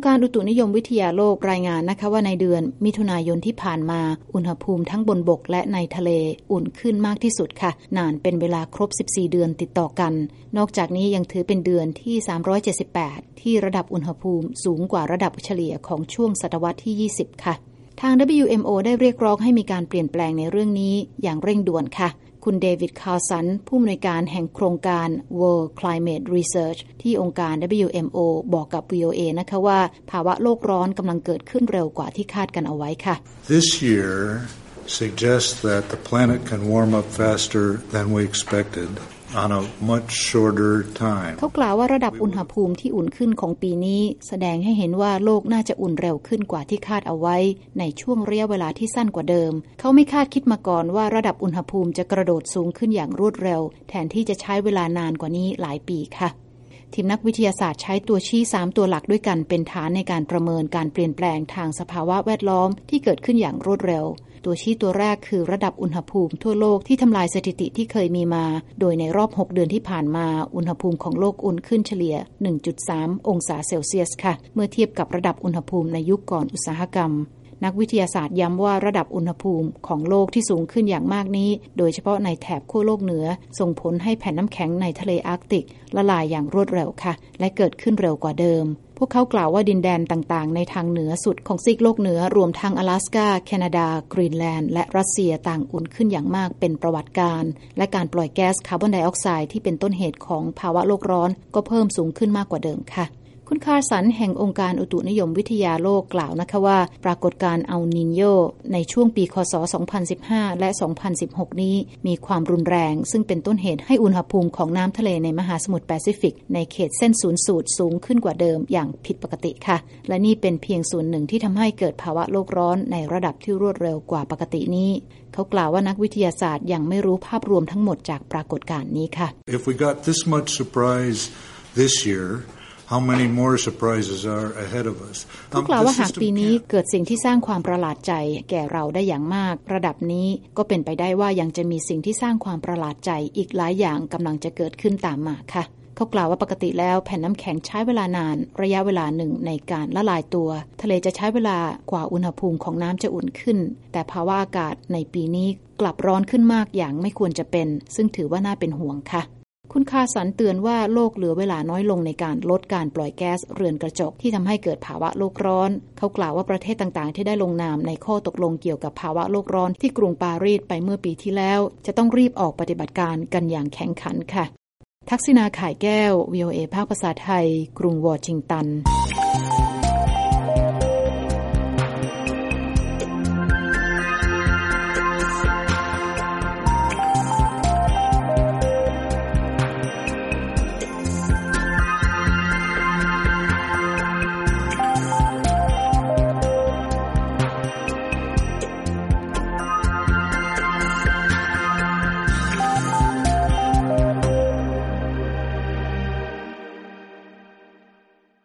การอุตุนิยมวิทยาโลกรายงานนะคะว่าในเดือนมิถุนายนที่ผ่านมาอุณหภูมิทั้งบนบกและในทะเลอุ่นขึ้นมากที่สุดค่ะนานเป็นเวลาครบ14เดือนติดต่อกันนอกจากนี้ยังถือเป็นเดือนที่378ที่ระดับอุณหภูมิสูงกว่าระดับเฉลี่ยของช่วงศตวรรษที่20ค่ะทาง WMO ได้เรียกร้องให้มีการเปลี่ยนแปลงในเรื่องนี้อย่างเร่งด่วนค่ะคุณเดวิดคาร์สันผู้อำนวยการแห่งโครงการ World Climate Research ที่องค์การ WMO บอกกับ VOA นะคะว่าภาวะโลกร้อนกำลังเกิดขึ้นเร็วกว่าที่คาดกันเอาไว้ค่ะ This year suggests that the planet can warm up faster than we expected.On a much shorter time. เขากล่าวว่าระดับอุณหภูมิที่อุ่นขึ้นของปีนี้แสดงให้เห็นว่าโลกน่าจะอุ่นเร็วขึ้นกว่าที่คาดเอาไว้ในช่วงระยะเวลาที่สั้นกว่าเดิมเขาไม่คาดคิดมาก่อนว่าระดับอุณหภูมิจะกระโดดสูงขึ้นอย่างรวดเร็วแทนที่จะใช้เวลานานกว่านี้หลายปีค่ะทีมนักวิทยาศาสตร์ใช้ตัวชี้3ตัวหลักด้วยกันเป็นฐานในการประเมินการเปลี่ยนแปลงทางสภาวะแวดล้อมที่เกิดขึ้นอย่างรวดเร็วตัวชี้ตัวแรกคือระดับอุณหภูมิทั่วโลกที่ทำลายสถิติที่เคยมีมาโดยในรอบ6เดือนที่ผ่านมาอุณหภูมิของโลกอุ่นขึ้นเฉลี่ย 1.3 องศาเซลเซียสค่ะเมื่อเทียบกับระดับอุณหภูมิในยุคก่อนอุตสาหกรรมนักวิทยาศาสตร์ย้ำว่าระดับอุณหภูมิของโลกที่สูงขึ้นอย่างมากนี้โดยเฉพาะในแถบขั้วโลกเหนือส่งผลให้แผ่นน้ำแข็งในทะเลอาร์กติกละลายอย่างรวดเร็วค่ะและเกิดขึ้นเร็วกว่าเดิมพวกเขากล่าวว่าดินแดนต่างๆในทางเหนือสุดของซีกโลกเหนือรวมทั้ง阿拉斯ก้าแคนาดากรีนแลนด์และรัสเซียต่างอุ่นขึ้นอย่างมากเป็นประวัติการและการปล่อยแก๊สคาร์บอนไดออกไซด์ที่เป็นต้นเหตุของภาวะโลกร้อนก็เพิ่มสูงขึ้นมากกว่าเดิมค่ะคุณคาร์สันแห่งองค์การอุตุนิยมวิทยาโลกกล่าวนะคะว่าปรากฏการณ์อัลนีโญในช่วงปีคศ 2015 และ 2016 นี้มีความรุนแรงซึ่งเป็นต้นเหตุให้อุณหภูมิของน้ำทะเลในมหาสมุทรแปซิฟิกในเขตเส้นศูนย์สูตรสูงขึ้นกว่าเดิมอย่างผิดปกติค่ะและนี่เป็นเพียงส่วนหนึ่งที่ทำให้เกิดภาวะโลกร้อนในระดับที่รวดเร็วกว่าปกตินี้เขากล่าวว่านักวิทยาศาสตร์ยังไม่รู้ภาพรวมทั้งหมดจากปรากฏการณ์นี้ค่ะ If we got this much surprise this year,How many more surprises are ahead of us? เขากล่าวว่าหากปีนี้เกิดสิ่งที่สร้างความประหลาดใจแก่เราได้อย่างมากระดับนี้ก็เป็นไปได้ว่ายังจะมีสิ่งที่สร้างความประหลาดใจอีกหลายอย่างกำลังจะเกิดขึ้นตามมาค่ะเขากล่าวว่าปกติแล้วแผ่นน้ำแข็งใช้เวลานานระยะเวลาหนึ่งในการละลายตัวทะเลจะใช้เวลากว่าอุณหภูมิของน้ำจะอุ่นขึ้นแต่ภาวะอากาศในปีนี้กลับร้อนขึ้นมากอย่างไม่ควรจะเป็นซึ่งถือว่าน่าเป็นห่วงค่ะคุณคาร์สันเตือนว่าโลกเหลือเวลาน้อยลงในการลดการปล่อยแก๊สเรือนกระจกที่ทำให้เกิดภาวะโลกร้อนเขากล่าวว่าประเทศต่างๆที่ได้ลงนามในข้อตกลงเกี่ยวกับภาวะโลกร้อนที่กรุงปารีสไปเมื่อปีที่แล้วจะต้องรีบออกปฏิบัติการกันอย่างแข็งขันค่ะทักษิณา ข่ายแก้ว VOA ภาคภาษาไทยกรุงวอชิงตัน